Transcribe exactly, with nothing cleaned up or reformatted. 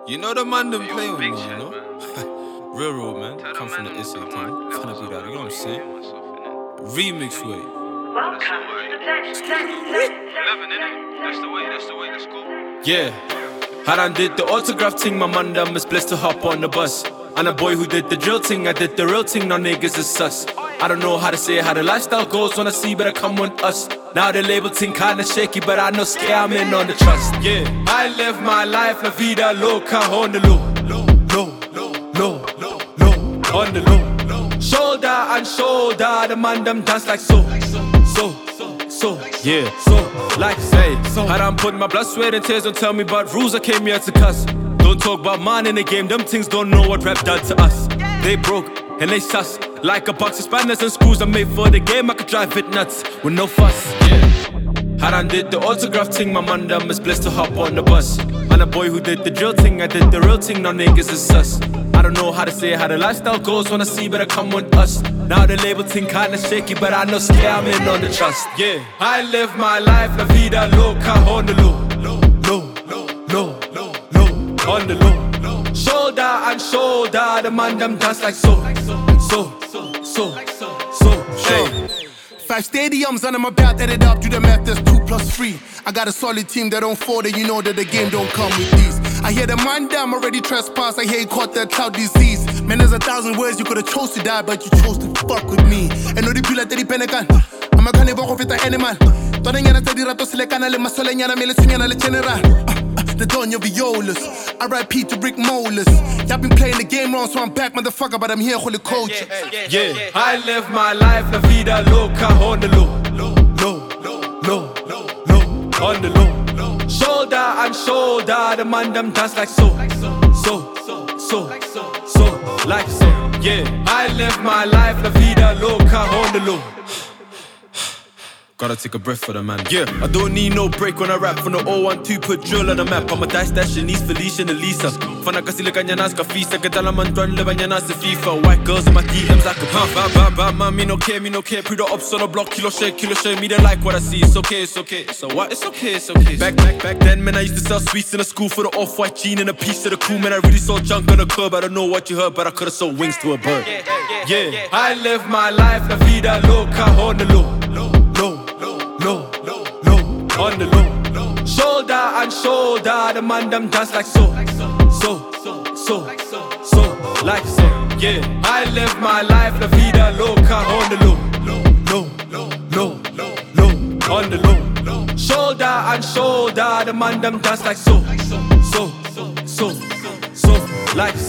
You know the man them play with me, you know? Real real man, come from the S A thing. Kinda be that, you know what I'm saying? Remix way. Welcome to the Blend Blend eleven, innit? That's the way, that's the way, let's go. Yeah. I done did the autograph thing, my man done is blessed to hop on the bus. And a boy who did the drill thing, I did the real thing, now niggas is sus. I don't know how to say how the lifestyle goes, when I see better come on us. Now the label thing kinda shaky, but I know scare I'm in on the trust. Yeah, I live my life, la vida loca, on the low, low, low, low, low, low, on the low. Shoulder and shoulder, the man them dance like so, so, so, yeah, so, like say. I done put my blood, sweat and tears, don't tell me about rules, I came here to cuss. Don't talk about man in the game, them things don't know what rap done to us. They broke and they sus, like a box of spanners and screws I made for the game, I could drive it nuts with no fuss. Yeah, I done did the autograph thing, my man done is blessed to hop on the bus. And a boy who did the drill thing, I did the real thing, now niggas is sus. I don't know how to say how the lifestyle goes, when I see better come with us. Now the label thing kinda shaky, but I know scare I'm in on the trust. Yeah, I live my life, la vida loca, on the low, low, low, low, low, low, on the low. Shoulder and shoulder, the man them dance like so, so, so, so, so, hey. Five stadiums under my belt, added up, do the math, that's two plus three. I got a solid team that don't fall, and you know that the game don't come with these. I hear the man damn already trespassed, I hear he caught that cloud disease. Man, there's a thousand words you could've chose to die, but you chose to fuck with me. And no, the pila te di penekan. I'm a carnivore of it, any man. Tonengana te di rato selekana le masolenyana mele sunyana le general. The Donya Violas, R I P to Rick Molars. Y'all been playing the game wrong, so I'm back, motherfucker, but I'm here, holy coach. Yeah, I live my life, la vida loca, on the low, low, low, low, low, low, on the low. Shoulder and shoulder, the man them dance like so, so, so, so, so, like so. Yeah, I live my life, la vida loca, on the low. Gotta take a breath for the man. Yeah, I don't need no break when I rap. From the oh one two, put drill on the map. I'm a dash dash in East Felicia and Elisa. Fana kasi le kanyanas ka fisa. Katala man dwan le banyanas se FIFA. White girls in my D Ms like a pump. Bam bam bam man, me no care, me no care. Pre the ops on the block, kilo share, kilo share. Me they like what I see. It's okay, it's okay. So what? It's okay, it's okay. Back back back then, man, I used to sell sweets in the school for the off-white jean and a piece of the cool. Man, I really sold junk on the curb. I don't know what you heard, but I could've sold wings to a bird. Yeah, I live my life, la vida loca, on the low, low, low. Low, low, low, on the low. Shoulder and shoulder, the man them dance like so, so, so, so, so, like so. Yeah, I live my life, la vida loca, on the low, low, low, low, low, on the low. Shoulder and shoulder, the man them dance like so, so, so, so, so, like so.